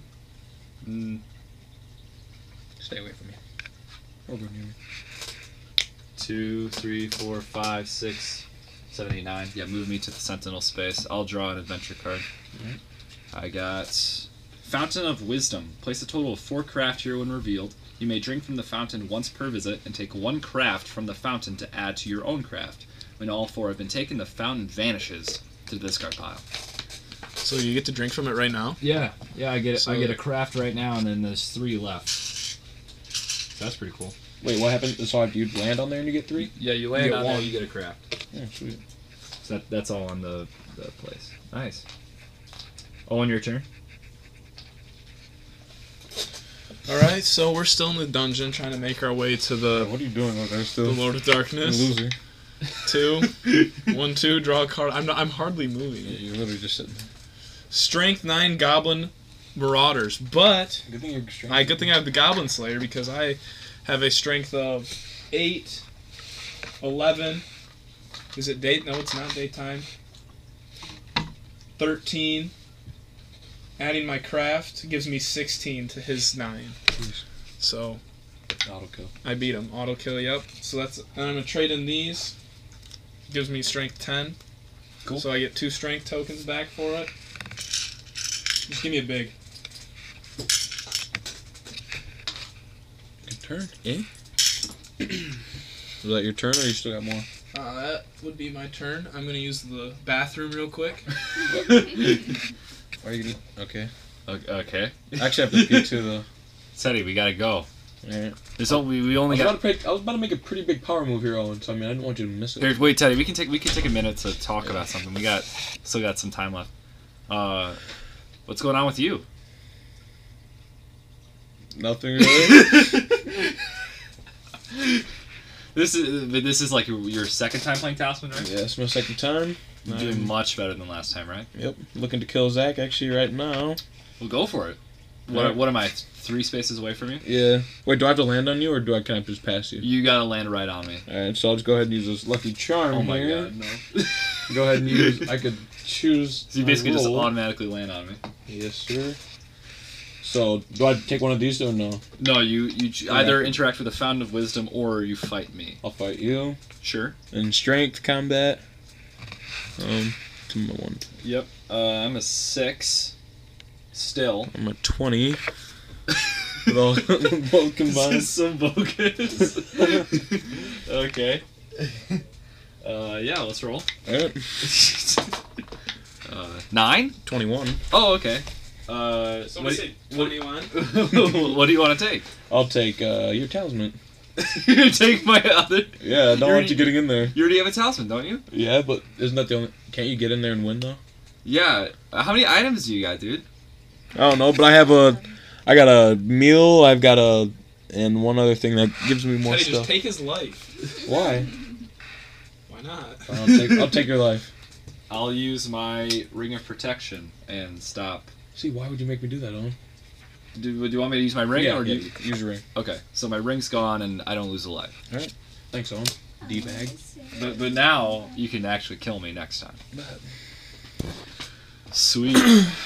Stay away from me. Or go near me. 2, 3, 4, 5, 6, 7, 8, 9. Yeah, move me to the Sentinel space. I'll draw an adventure card. Alright. I got Fountain of Wisdom. Place a total of 4 craft here when revealed. You may drink from the fountain once per visit and take 1 craft from the fountain to add to your own craft. When all 4 have been taken, the fountain vanishes to the discard pile. So you get to drink from it right now? Yeah, I get it. So- I get a craft right now, and then there's 3 left. That's pretty cool. Wait, what happened? So you land on there and you get 3? Yeah, you land land on on there, there, you you get a craft. Yeah, sweet. So that's all on the place. Nice. Oh, on your turn. Alright, so we're still in the dungeon trying to make our way to the What are you doing over there still? Lord of You're a Darkness. loser. 2. 1, 2, draw a card. I'm hardly moving. Yeah, you're literally just sitting there. Strength 9 Goblin Marauders. But Good thing you're strong. good thing I have the Goblin Slayer because I have a strength of 8, 11. Is it date? No, it's not daytime. 13. Adding my craft gives me 16 to his 9. Jeez. So Auto kill. I beat him. Auto kill, yep. So that's. And I'm going to trade in these. Gives me strength 10. Cool. So I get 2 strength tokens back for it. Just give me a big. Good turn. Eh? Was that your turn or you still got more? That would be my turn. I'm going to use the bathroom real quick. Are you gonna? Okay. Okay. I actually have to pee too though. Teddy, we gotta go. Alright. We I only was, got. I was about to make a pretty big power move here, Owen. So I mean, I didn't want you to miss it. Here, wait, Teddy. We can take a minute to talk about something. We still got some time left. What's going on with you? Nothing really. This is like your second time playing Talisman, right? Yeah, it's my second time. You're doing much better than last time, right? Yep. Looking to kill Zach actually right now. Well, go for it. Alright. What am I? 3 spaces away from you? Yeah. Wait, do I have to land on you or do I kind of just pass you? You gotta land right on me. Alright, so I'll just go ahead and use this lucky charm Oh my here. god, no. Go ahead and use. I could choose. So you basically my just roll. automatically land on me. Yes, sir. So do I take one of these or no? No, you either interact with the Fountain of Wisdom or you fight me. I'll fight you. Sure. In strength combat. To my 1. Yep. I'm a 6. Still. I'm a 20. With all both combined. This is so bogus. Okay. Yeah, let's roll. Alright. 9? 21. Oh, okay. Somebody say 21. What do you want to take? I'll take your talisman. You're gonna take my other. Yeah, I don't You're- want you getting in there. You already have a talisman, don't you? Yeah, but isn't that the only... Can't you get in there and win, though? Yeah. How many items do you got, dude? I don't know, but I got a meal, I've got and one other thing that gives me more Teddy, just stuff. take his life. Why? Why not? I'll take your life. I'll use my Ring of Protection and stop. See, why would you make me do that, Owen? Do you want me to use my ring? Yeah, or do yeah, you... use your ring. Okay, so my ring's gone and I don't lose a life. Thanks, Owen. D-bag. But now you can actually kill me next time. Sweet.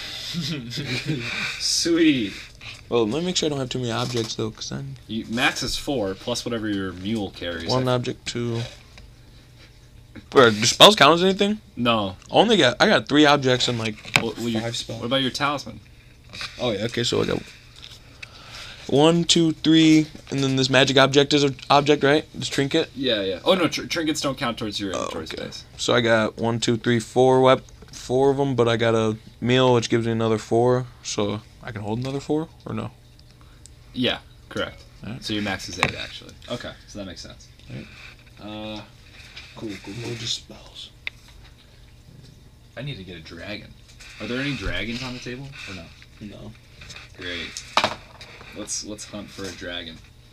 Sweet. Well, let me make sure I don't have too many objects, though, because then... Max is 4 plus whatever your mule carries. One object, 2... Wait, do spells count as anything? No. I got 3 objects and, like, What 5 spells. What about your talisman? Oh, yeah, okay, so I got 1, 2, 3, and then this magic object is an object, right? This trinket. Yeah. Oh no, trinkets don't count towards your inventory okay. space. So I got 1, 2, 3, 4 4 of them, but I got a meal which gives me another 4. So I can hold another 4 or no? Yeah, correct. Alright. So your max is 8 actually. Okay, so that makes sense. Alright. Cool. More just spells. I need to get a dragon. Are there any dragons on the table or no? No. Great. Let's hunt for a dragon.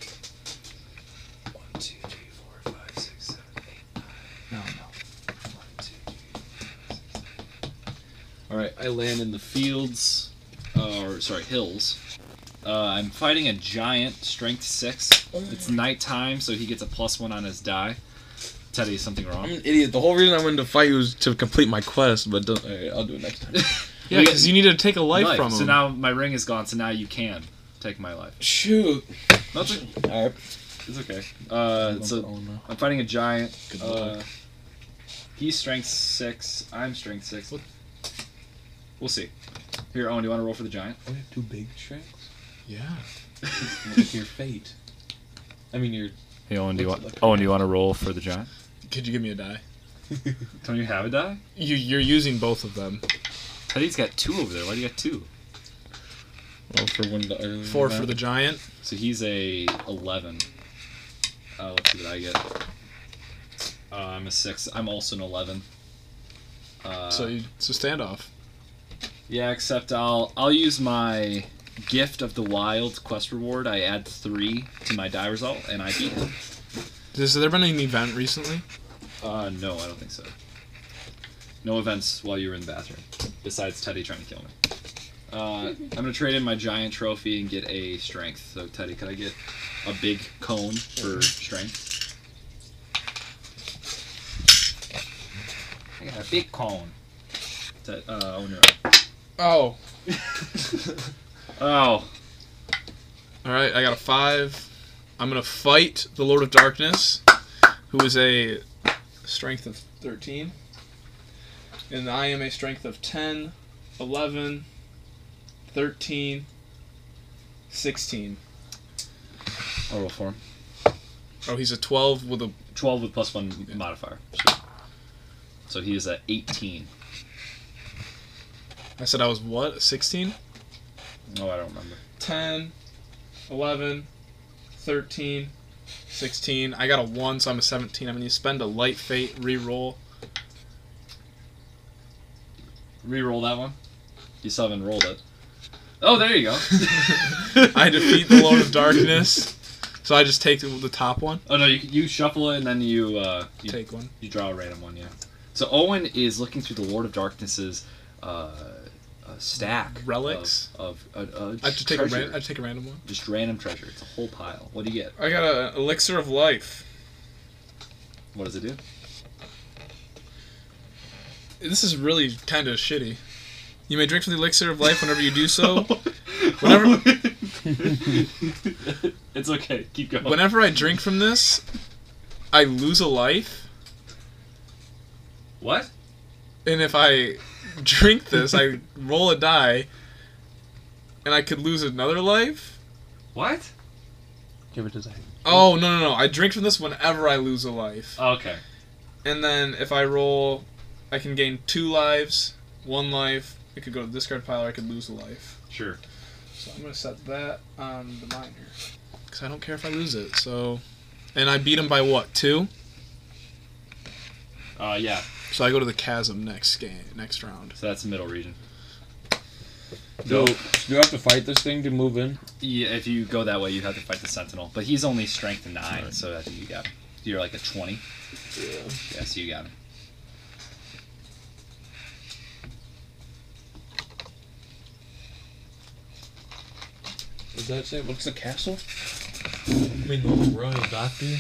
1, 2, 3, 4, 5, 6, 7, 8, 9. No. 1, 2, 3, 4, 5, 6, 7. All right, I land in the fields, hills. I'm fighting a giant, strength 6. It's nighttime, so he gets a +1 on his die. Teddy, is something wrong? I'm an idiot. The whole reason I wanted to fight you was to complete my quest, but alright, I'll do it next time. Yeah, because you need to take a life from him. So now my ring is gone, so now you can take my life. Shoot. No, it's okay. Alright. It's okay. So I'm fighting a giant. Good luck. He's strength 6. I'm strength 6. What? We'll see. Here, Owen, do you want to roll for the giant? Oh, you have 2 big strengths? Yeah. What's your fate? I mean, your... Hey, Owen, do you want to roll for the giant? Could you give me a die? Don't you have a die? You're using both of them. Teddy's got 2 over there. Why do you got 2? Well, for one die. 4 for the giant. So he's a 11. Let's see what I get. I'm a 6. I'm also an 11. So it's a standoff. Yeah, except I'll use my Gift of the Wild quest reward. I add 3 to my die result, and I beat him. Has there been an event recently? No, I don't think so. No events while you were in the bathroom, besides Teddy trying to kill me. I'm gonna trade in my giant trophy and get a strength. So Teddy, could I get a big cone for strength? I got a big cone. When you're up. Oh. Oh. Alright, I got a 5. I'm going to fight the Lord of Darkness, who is a strength of 13. And I am a strength of 10, 11, 13, 16. I'll roll for him. Oh, he's a 12 with a... 12 with +1 modifier. So he is at 18. I said I was what? 16? Oh, I don't remember. 10, 11, 13, 16. I got a 1, so I'm a 17. I mean, you spend a light fate, re-roll. Re-roll that one? You still haven't rolled it. Oh, there you go. I defeat the Lord of Darkness. So I just take the top one? Oh, no, you shuffle it and then you Take one. You draw a random one, yeah. So Owen is looking through the Lord of Darkness's stack. Relics? Of I have to take a random one? Just random treasure. It's a whole pile. What do you get? I got an elixir of life. What does it do? This is really kind of shitty. You may drink from the elixir of life whenever you do so. Whenever It's okay. Keep going. Whenever I drink from this, I lose a life. What? And if I drink this, I roll a die, and I could lose another life? What? Give it to Zach. Oh, no. I drink from this whenever I lose a life. Oh, okay. And then if I roll, I can gain 2 lives, 1 life. It could go to the discard pile, or I could lose a life. Sure. So I'm going to set that on the minor. Because I don't care if I lose it, so... And I beat him by what, 2? Yeah. So I go to the chasm next round. So that's the middle region. Do you have to fight this thing to move in? Yeah, if you go that way, you have to fight the Sentinel. But he's only strength 9, so I think you got him. You're like a 20. Yeah. Yeah, so you got him. What does that say? What's the castle? I mean, the royal doctor.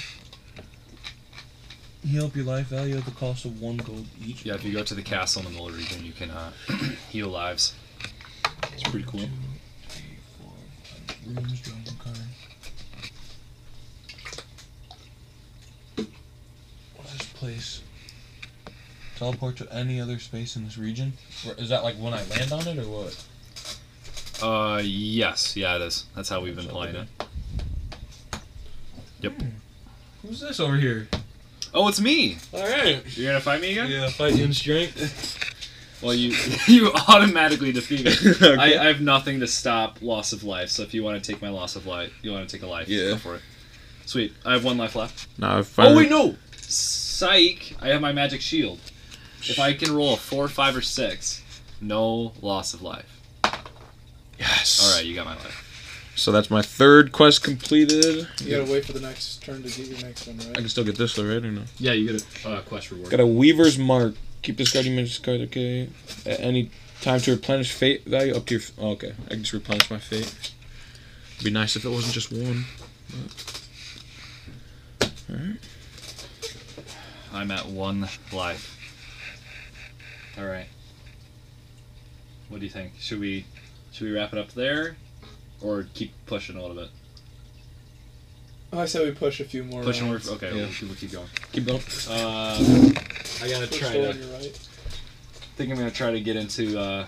Heal up your life value at the cost of 1 gold each. Yeah, if you go to the castle in the middle region, you can heal lives. It's pretty cool. 2, 3, 4, 5 rooms, dragon card. What's this place? Teleport to any other space in this region? Or is that like when I land on it, or what? Yes. Yeah, it is. That's how we've been playing it. Yep. Who's this over here? Oh, it's me! Alright. You're gonna fight me again? Yeah, fight in strength. Well, you automatically defeat me. Okay. I have nothing to stop loss of life, so if you want to take my loss of life, you want to take a life, Yeah. go for it. Sweet. I have 1 life left. No, Oh, wait, no! Psych! I have my magic shield. If I can roll a 4, 5, or 6, no loss of life. Yes. All right, you got my life. So that's my third quest completed. You gotta wait for the next turn to get your next one, I right? can still get this though, right? Or no? Yeah, you get a quest reward. Got a Weaver's Mark. Keep this card. You may discard. Okay. At any time to replenish fate value up to your. Oh, okay. I can just replenish my fate. It'd be nice if it wasn't just one. Alright. I'm at 1 life. All right. What do you think? Should we wrap it up there, or keep pushing a little bit? I say we push a few more. Push more. rounds. Okay, Yeah. we'll keep going. Keep going. I gotta Push try the to. one you're right. Think I'm gonna try to get into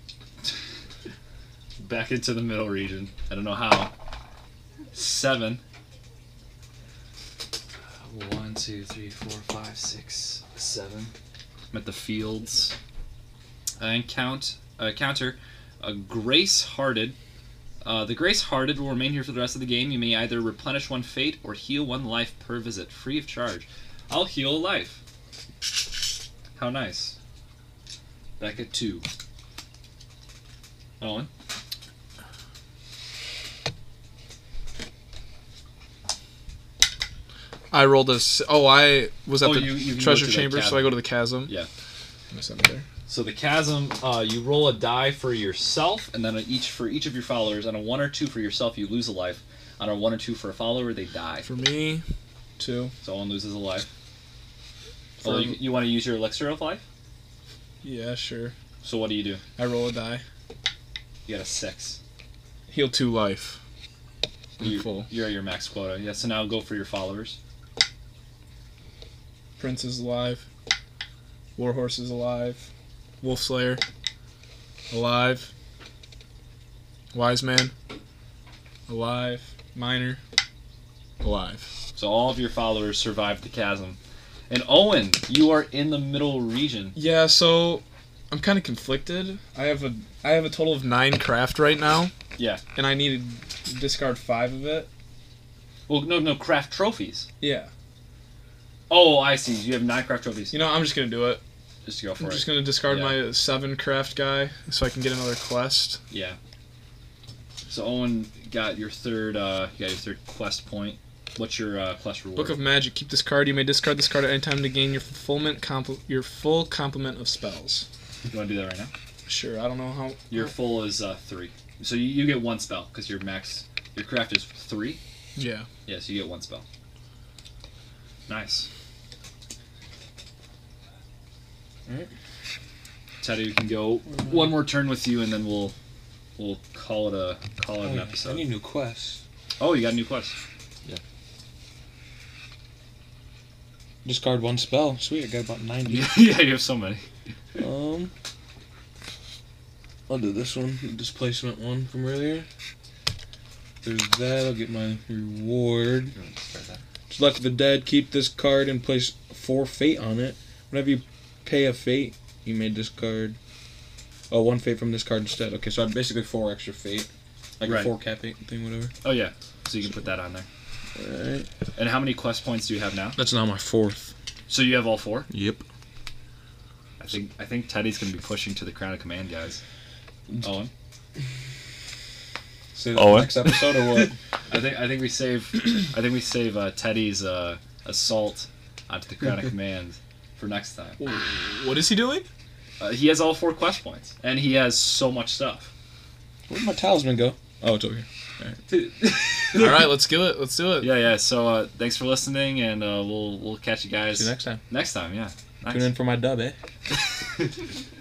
back into the middle region. I don't know how. 7. 1, 2, 3, 4, 5, 6, 7. I'm at the fields. And counter a Grace-Hearted. The Grace-Hearted will remain here for the rest of the game. You may either replenish 1 fate or heal 1 life per visit, free of charge. I'll heal a life. How nice. Back at 2. Owen? I rolled a. I was at Oh, the you can go treasure to the chamber, so chasm. I go to the chasm. Yeah. I sent it there. So the chasm, you roll a die for yourself, and then for each of your followers. On a 1 or 2 for yourself, you lose a life. On a 1 or 2 for a follower, they die. For me, 2. So Owen loses a life. For- Oh, you want to use your elixir of life? Yeah, sure. So what do? I roll a die. You got a 6. Heal 2 life. I'm full. You're at your max quota. Yeah. So now go for your followers. Prince is alive. Warhorse is alive. Wolf Slayer alive. Wise Man alive. Miner alive. So all of your followers survived the chasm. And Owen, you are in the middle region. Yeah, so I'm kind of conflicted. I have a total of 9 craft right now. Yeah. And I need to discard 5 of it. Well, no, craft trophies. Yeah. Oh, I see. You have 9 craft trophies. You know, I'm just gonna do it. Just to go for I'm it. just gonna discard Yeah. my 7 craft guy so I can get another quest. Yeah. So Owen got your third. Quest point. What's your quest reward? Book of Magic. Keep this card. You may discard this card at any time to gain your your full complement of spells. You want to do that right now? Sure. I don't know how. Your full is 3. So you get 1 spell because your craft is 3. Yeah. Yeah, so you get 1 spell. Nice. Alright. Teddy, we can go one more turn with you, and then we'll call it an I episode. need new quests. Oh, you got a new quest. Discard 1 spell. Sweet, I got about 90. Yeah, you have so many. I'll do this one, the displacement one from earlier. There's that. I'll get my reward. Select the dead. Keep this card and place 4 fate on it. Whenever you pay a fate, you may discard. Oh, 1 fate from this card instead. Okay, so I have basically 4 extra fate, like Right. a 4 cap thing, whatever. Oh yeah, so you can put that on there. Alright. And how many quest points do you have now? That's now my 4th. So you have all 4? Yep. I think Teddy's gonna be pushing to the Crown of Command, guys. Owen. See that Owen? next episode or what? I think we save Teddy's assault onto the Crown of Command for next time. What is he doing? He has all 4 quest points, and he has so much stuff. Where'd my talisman go? Oh, it's over here. All right, let's do it. Let's do it. Yeah. So thanks for listening, and we'll catch you guys See you next time. next time. Yeah. Nice. Tune in for my dub, eh?